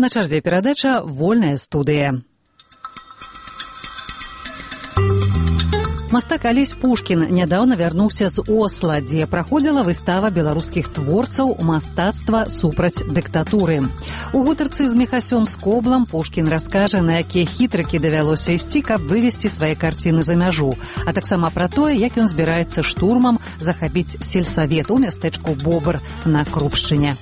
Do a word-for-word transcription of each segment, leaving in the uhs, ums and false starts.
На чарзе перадача «Вольная студыя». Мастак Алесь Пушкін нядаўна вярнуўся з Осла, дзе праходзіла выстава беларускіх творцаў мастацтва супраць дыктатуры. У гутарцы з Міхасём Скоблам Пушкін раскажа, на якія хітрыкі давялося ісці, каб вывесці свае карціны за мяжу, а таксама пра тое, як ён збіраецца штурмам захапіць сельсавет у мястэчку Бобр на Крупшчыне.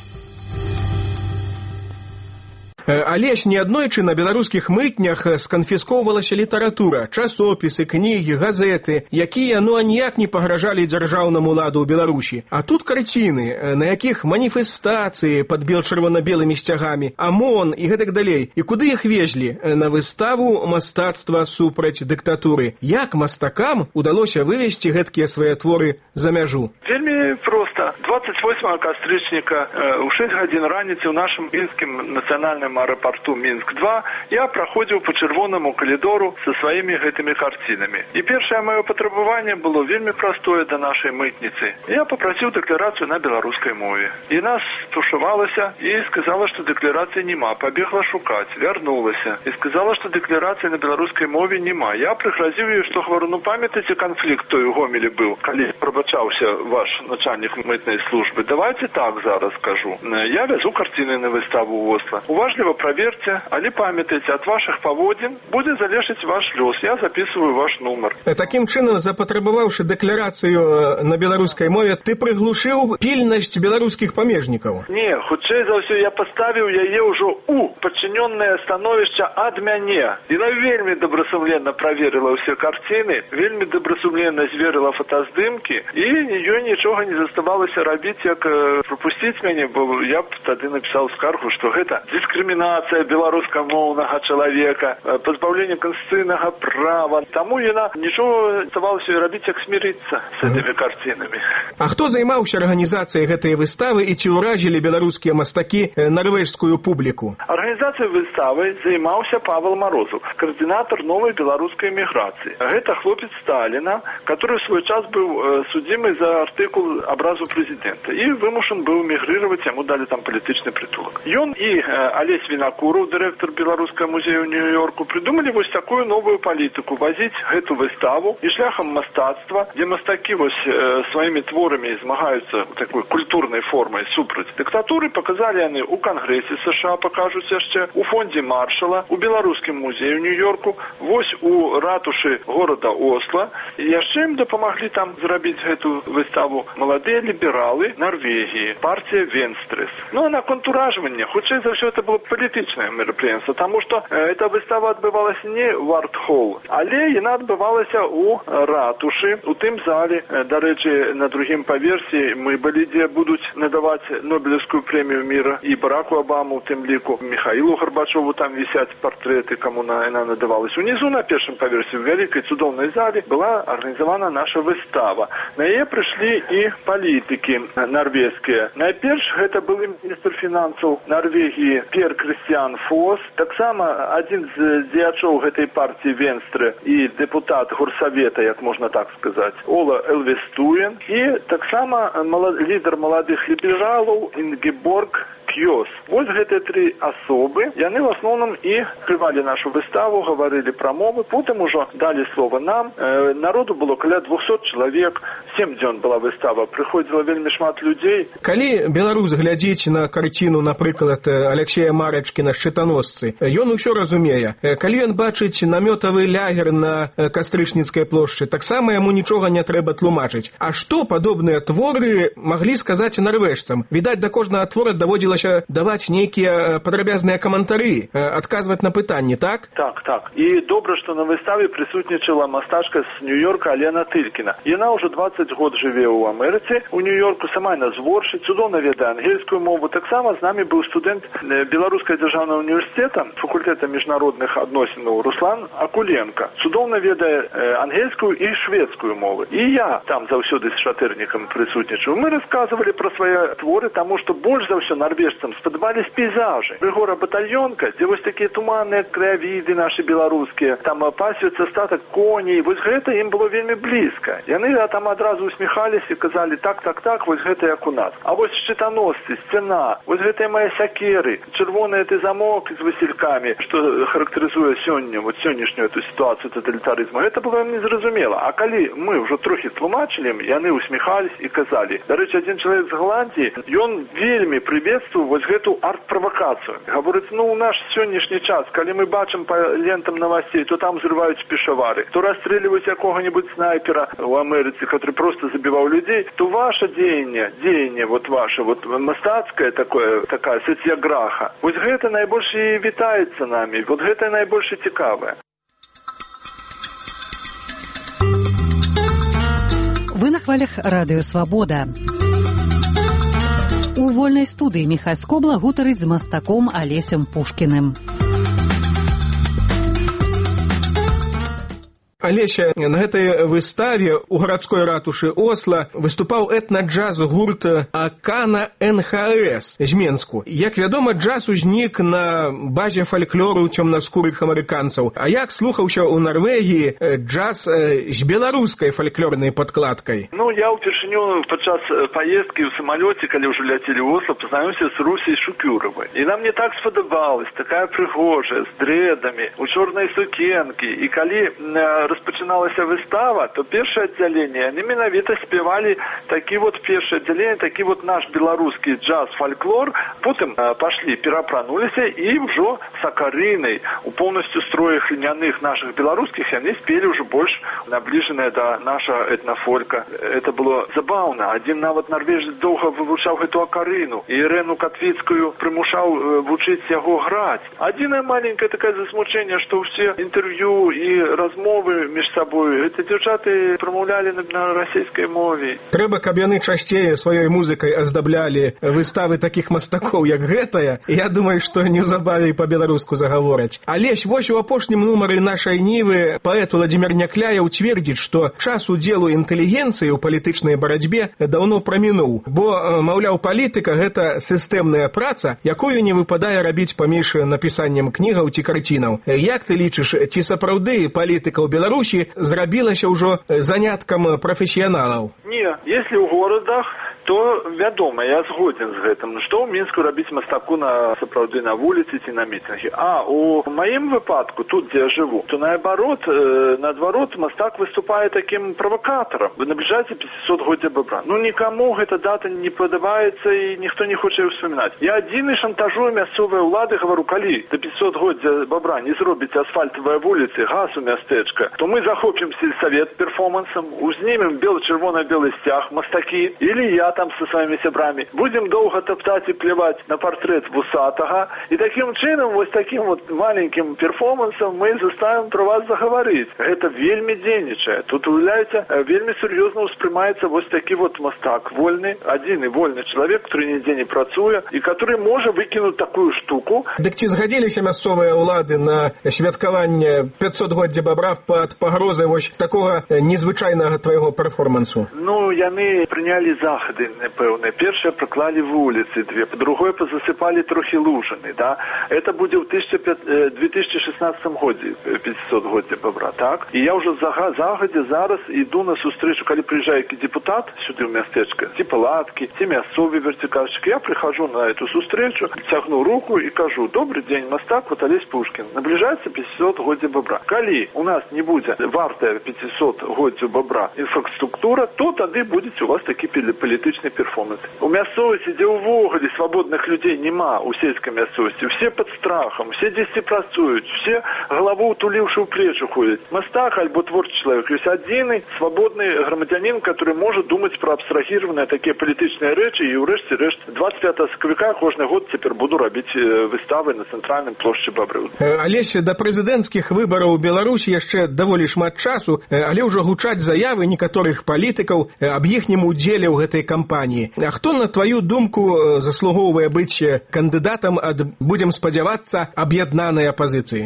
Алесь неаднойчы на беларускіх мытнях сканфіскоўвалася літаратура, часопісы, кнігі, газеты, якія ну аніяк не пагражалі дзяржаўнаму ладу ў Беларусі. А тут карціны, на якіх маніфестацыі пад бел-чырвона-белымі сцягамі, АМОН і гэтак далей. І куды іх везлі? На выставу мастацтва супраць дыктатуры. Як мастакам удалося вывесці гэткія свае творы за мяжу? Вельмі проста. двадцать восьмага кастрычніка у шэсць гадзін раніцы ў нашым мінскім нацыянальным аэропорту Мінск-два я праходзіў по чырвонаму калідору со сваімі гэтымі карцінамі. І першае маё патрабаванне было вельмі простое да нашай мытніцы. Я папрасіў дэкларацыю на беларускай мове. І нас стушавалася і сказала, што дэкларацыі нема. Пабегла шукаць, вярнулася і сказала, што дэкларацыі на беларускай мове нема. Я прыгразіў ёй, што говорю, ну памятаеце канфлікт той у Гомелі быў, калі прабачаўся ваш начальнік мытнай службы. Давайте так зараз скажу. Я вязу карціны на выставу ў Осла. Уважліва проверьте, але памятайте, от ваших поводин будет залежить ваш лёс. Я записываю ваш номер. Таким чином, запатрабаваўшы дэкларацыю на беларускай мове, ты прыглушыў пільнасць беларускіх памежнікаў? Не, хутчэй за ўсё я паставіў яе ўжо у падчынённае становішча ад мяне. Яна вельмі добрасумленна праверыла ўсе карціны, вельмі добрасумленна зверыла фотаздымкі, і ёй нічога не заставалася рабіць, як пропусціць мяне, бо я б тады напісаў скаргу, што гэта дыскрымінацыя беларускамоўнага чалавека, пазбаўленне канстытуцыйнага права. Таму яна нічого ставалася рабіць, як смірыцца з гэтымі карцінамі. А хто займаўся арганізацыяй гэтай выставы і ці ўражылі беларускія мастакі нарвежскую публіку? Арганізацыяй выставы займаўся Павел Морозов, координатор новой беларускай эміграцыі. Гэта хлопец Сталіна, который в свой час быў судзімы за артыкул абразу прэзідэнта і вымушан быў эмігрировать, яму далі там палітычны притулак. Ён і Алесь Вінакуров, дырэктар Беларускага музея ў Нью-Йорку, придумали вось такую новую палітыку, возіць гэту выставу і шляхам мастацтва, дзе мастакі вось э, сваімі творамі змагаюцца такой культурнай формай супраць дыктатуры, показалі яны у Кангрэсе США, покажуць яшчэ, у фондзе Маршала, у Беларускім музеі ў Нью-Йорку, вось у ратушы горада Осла. І яшчэ ім дапамаглі там зрабіць гэту выставу маладыя лібералы Норвегіі, партія Венстрес. Ну а на контуражванне, хутчэй за ўсё это было палітычнае мерапрыемства, таму што э, эта выстава адбывалася не в арт-холл, але яна адбывалася у ратушы, у тым зале. Дарэчы, на другім паверсе мы былі, дзе будуць надаваць Нобелевскую прэмію міра і Бараку Абаму, у тым ліку Михаилу Горбачову, там вісяць партрэты, каму на, яна надавалась. Унизу на першым паверсе, в вялікай цудоўнай зале, была арганізавана наша выстава. На яе прыйшлі і палітыкі норвежскія. Найперш гэта был міністр фінансаў Норвегіі Пер Крістіан Фос, таксама адзін з дзеячоў гэтай партіі Венстре і депутат горсавета, як можна так сказаць, Ола Элвестуен, і таксама лідар маладых лібералаў Інгеборг Кьос. Вось гэтыя тры асобы, яны в асноўным і открывалі нашу выставу, гаварылі пра мовы, потым ужо далі слова нам. Э, народу было каля двухсот чалавек, сем дзён была выстава, прыходзіла вельмі шмат людзей. Калі беларус глядзіць на карціну, напрыклад, Алексея Марачкіна «Шчытаносцы», ён усё разумее. Калі ён бачыць намётавы лягер на Кастрычніцкай плошчы, таксама яму нічога не трэба тлумачыць. А што падобныя творы маглі сказаць нарвежцам? Відаць, да кожнага твора даводзілася даваць нейкія падрабязныя каментары, адказваць на пытанні, так? Так, так. І добра, што на выставе прысутнічала мастачка з Нью-Йорка Алена Тылькіна. Яна ўжо дваццаць год жыве ў Амерыцы, у Нью-Йорку, сама яна зворшы, цудоўна ведае ангельскую мову. Таксама з намі быў студэнт Беларускага дзяржаўнага універсітэта, факультэта міжнародных адносінаў Руслан Акуленко. Цудоўна ведае ангельскую і шведскую мовы. І я там заўсёды з шатэрнікам прысутнічаў. Мы расказвалі пра свае творы, таму што больш за ўсё нарвежцы замежцам спадабались пейзажы. Прыгора батальонка, дзе вось такія туманныя краявіды нашы беларускія, там пасвіцца статак коней, вось гэта ім было вельмі блізка. Яны там адразу усміхаліся і казалі, так, так, так, вось гэта як у нас. А вось шчытаносцы, сцяна, вось гэтыя мае сякеры, чырвоны ты замок з васількамі, што характарызуе сёння, вот сённяшнюю эту сітуацыю таталітарызму, гэта было ім незразумела. А калі мы ўжо трохі тлумачылі ім, яны усміхаліся і казалі. Дарэчы, адзін чалавек з Голландіі, ён вельмі прывецтваў вось гэту арт-правакацыю. Гаворыць, ну, у наш сённяшні час, калі мы бачым па лентам новостей, то там взрываюць пешавары, то расстрэльваюць якога-нибудь снайпера у Амерыцы, который просто забіваў людзей, то ваше дзеянне, дзеянне вот ваше, вот мастацкае такое, такая сацыяграха, вось гэта найбольш і вітаецца намі, вот гэта найбольш і цікавае. Вы на хвалях Радыё Свабода. У вольнай студыі Міхась Скобла гутарыць з мастаком Алесем Пушкіным. Алеся, на гэтай выставе ў гарадской ратушы Осла выступаў этна-джаз гурт Акана эн ха эс з Менску. Як вядома, джаз узнік на базе фальклору цёмнаскурых амерыканцаў. А як слухаўся ў Нарвегіі джаз з беларускай фальклорнай падкладкай? Ну, я ўпершыню падчас паездкі ў самалёце, калі ўжо ляцелі ў Осла, пазнаёмся з Русей Шукюравай. І нам не так спадабалась, такая прыгожая, з дрэдамі, у чорнай сукенкі. І калі распачыналася выстава, то першае аддзяленне, яны менавіта спявалі такі вот першае аддзяленне, такі вот наш беларускі джаз-фальклор, потым э, пашлі, перапрануліся і ўжо с акарынай, у поўнасцю строях льняных наших беларускіх, яны спелі ўжо больш набліжаныя да нашага этнафолька. Это было забаўна. Адзін нават нарвежец доўга вывучаў гэту акарыну, і Ірэну Катвіцкую прымушаў э, вучыць яго граць. Адзінае маленькае такое засмучэнне, што ўсе інтэрв'ю і размовы між сабою. Эти дзяўчаты прамаўлялі на, на расійскай мове. Трэба, каб яны часцей сваёй музыкай аздаблялі выставы такіх мастакоў, як гэтая. Я думаю, што неўзабаве і па-беларуску загавораць. Алесь, вось у апошнім нумары нашай Нівы паэт Владзімір Някляеў цвердзіць, што час удзелу інтэлігенцыі ў палітычнай барацьбе даўно прамінуў, бо, маўляў, палітыка — гэта сістэмная праца, якую не выпадае рабіць паміж напісаннем кнігаў ці карцінаў. Як ты лічыш, ці сапраўды палітыка ў Беларусі зрабілася ўжо заняткам прафесіяналаў? Не, если ў горадах, то вядома, я згоден з гэтым. Што ў Мінску рабіць мастаку на сапраўды на вуліцы ці на мітынгі? А у маім выпадку, тут, дзе я жыву, то наоборот, э, наадварот, мастак выступае такім правакатарам. Вы набліжаеце пяцісотгоддзя бабра. Ну, нікаму гэта дата не падабаецца і ніхто не хоча ўспамінаць. Я адзіны шантажую мясцовыя ўлады, гавару, калі да пяцісотгоддзя бабра не зробіць асфальтавыя вуліцы, газ у мястэчка, то мы захопім сельсавет перформансам, узнімем бело-чырвона-белы сцяг мастакі, или я там со сваімі сябрамі. Будем доўга таптаць і плеваць на портрет вусатага, і таким чынам, вось таким вот маленьким перформансам мы заставим про вас заговорить. Это вельмі дзейнічае. Тут, уявляеце, вельмі сур'ёзна ўспрымаецца вось такі вот мастак вольны, адзін і вольны чалавек, который нідзе не працуе, і который можа выкінуць такую штуку. Дык ці згадзіліся мясцовыя ўлады на святкаванне пяцісотгоддзя бабра пад пагрозай вось такога незвычайнага твайго перформансу? Ну, яны прынялі захады пэўныя. Першае праклалі вуліцы две, па-другое пазасыпалі трохі лужыны, да? Это будзе ў две тысячи шестнадцатым годзе пяцісотгоддзя бабра, так? І я ўжо загадзе зараз іду на сустрэчу, калі прыязджае депутат сюды ў мястэчка, ці палаткі, ці мясцовы вертыкальшчык. Я прыхожу на эту сустрэчу, цягну руку і кажу: добрый дзень, мастак вот Алесь Пушкін. Набліжаецца пяцісотгоддзя бабра. Калі у нас не будзе вартая пяцісотгоддзю бабра інфраструктура, то тады будзе у вас такі палітычны перформанс. У мясцовасці, дзе ўвогуле свабодных людзей няма, у сельскай мясцовасці, все пад страхам, все дзесьці працуюць, все галаву утуліўшы ў плечы ходзяць. Мастак альбо творчы чалавек ёсць адзіны свабодны грамадзянін, который можа думаць пра абстрагіраваныя такія палітычныя рэчы, і ўрэшце рэшт двадцать пятого сакавіка кожны год цяпер буду рабіць выставы на цэнтральным плошчы Бабры. Алесь, да прэзідэнцкіх выбараў у Беларусі яшчэ даволі шмат часу, але ўжо гучаць заявы некаторых палітыкаў аб іхнім удзеле ў гэтай кампаніі. А хто, на тваю думку, заслугоўвае быць кандыдатам ад, будзем спадзявацца, аб'яднанай апазіцыі? Ну,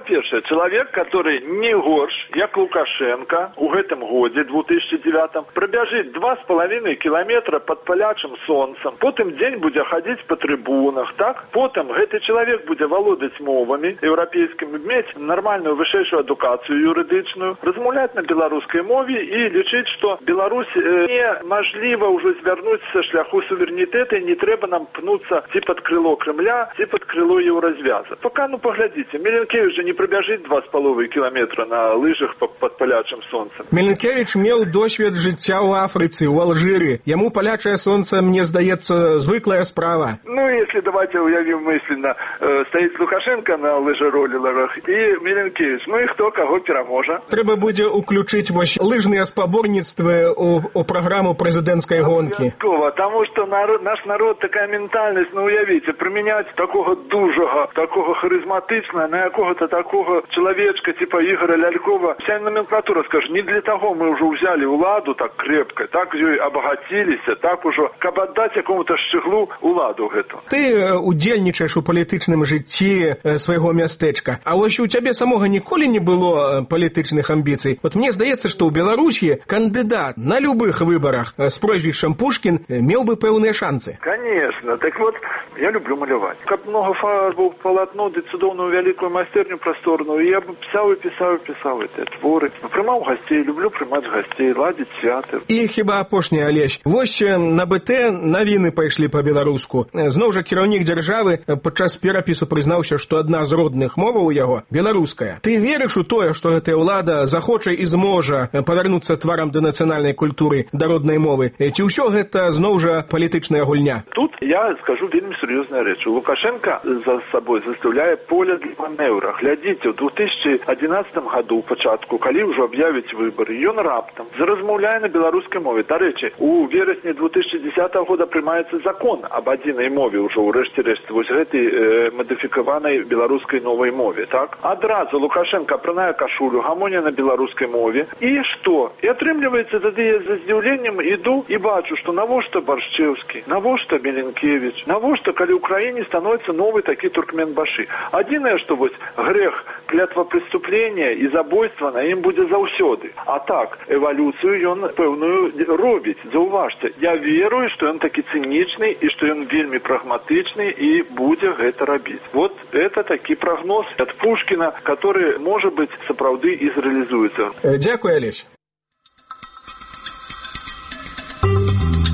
па-першае, чалавек, который не горш, як Лукашенко у гэтым годзе, две тысячи девятом, прабяжыць два з палавінай кіламетра пад палячым сонцам, потым дзень будзе хадзіць па трыбунах, так? Потым гэты чалавек будзе валодаць мовамі еўрапейскімі, мець нармальную вышэйшую адукацыю юрыдычную, размаўляць на беларускай мове і лічыць, што Беларусь немажліва ўжо звярнуць са шляху суверэнітэта, не трэба нам пнуцца ці пад крыло Кремля, ці пад крыло еўразвяза. Пока, ну, паглядзіце, Меленкевич же не прабяжыць два з паловай кіламетра на лыжах пад палячым сонцам. Меленкевич меў досвед жыцця ў Афрыцы, у Алжыры. Яму палячае сонца, мне здаецца, звыклая справа. Ну, если давайте уявим мысленно, э, стоит Лукашенко на лыжероллерах и Меленкевич. Ну и кто кого пераможа? Трэба будзе уключыць вось лыжныя спаборніцтвы у, у праграму прэзідэнцкай гонкі. Обовязково, потому что народ, наш народ, такая ментальность, ну уявите, применять такого дужого, такого харизматичного, на якого-то такого человечка типа Игоря Лялькова. Вся номенклатура, скажет, не для того мы уже взяли уладу так крепко, так ее обогатились, так уже, каб отдать какому-то щеглу уладу гэту. Ты удзельнічаеш у палітычным жыцці свайго мястэчка, а вось у цябе самога ніколі не было палітычных амбіцый. Вот мне здаецца, што ў Беларусі кандыдат на любых выбарах с прозвішчам Пушкін меў бы пэўныя шансы. Конечно. Так вот, я люблю маляваць. Каб много фарбаў, палатно, ды цудоўную вялікую майстэрню прасторную, я бы пісаў і пісаў і пісаў гэтыя творы. Прымаў гасцей, люблю прымаць гасцей, ладзіць святы. І хіба апошні, Алесь, вось на БТ навіны пайшлі па-беларуску. Зноў жа кіраўнік дзяржавы падчас перапісу прызнаўся, што адна з родных моваў у яго беларуская. Ты верыш у тое, што гэтая ўлада захоча і зможа павярнуцца тварам да нацыянальнай культуры, да роднай мовы? Ці ўсё гэта зноў жа палітычная гульня? Тут я скажу вельмі сур'ёзная рэч. Лукашенко за сабой заставляе поле для маневра. Глядзіце, у две тысячи одиннадцатом году, пачатку, калі ўжо аб'явіць выбары, ён раптам заразмаўляе на беларускай мове. Дарэчы, у верасні две тысячи десятого года прымаецца закон аб адзінай мове ўжо ў рэшце рэшце вось гэтай э, мадыфікаванай беларускай новай мове, так? Адразу Лукашенко апранае кашулю, гамоня на беларускай мове. І што? І атрымліваецца, тады я за здзіўленнем іду і бачу, што навошта Баршчэўскі, навошта Меленкевич, навошта, калі ў краіне становіцца новы такі Туркменбашы. Адзінае, што вось грэх клятвапреступлення і забойства на ім будзе заўсёды. А так, эвалюцыю ён пэўную робіць. Заўважце, я верую, што ён такі цынічны і што ён вельмі прагматычны і будзе гэта рабіць. Вот это такі прагноз ад Пушкіна, который, можа быць, сапраўды і зрэалізуецца. Дзякуй, Алесь.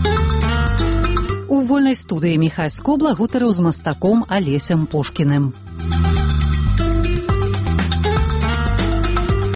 У вольнай студыі Міхась Скобла гутарыў з мастаком Алесем Пушкіным.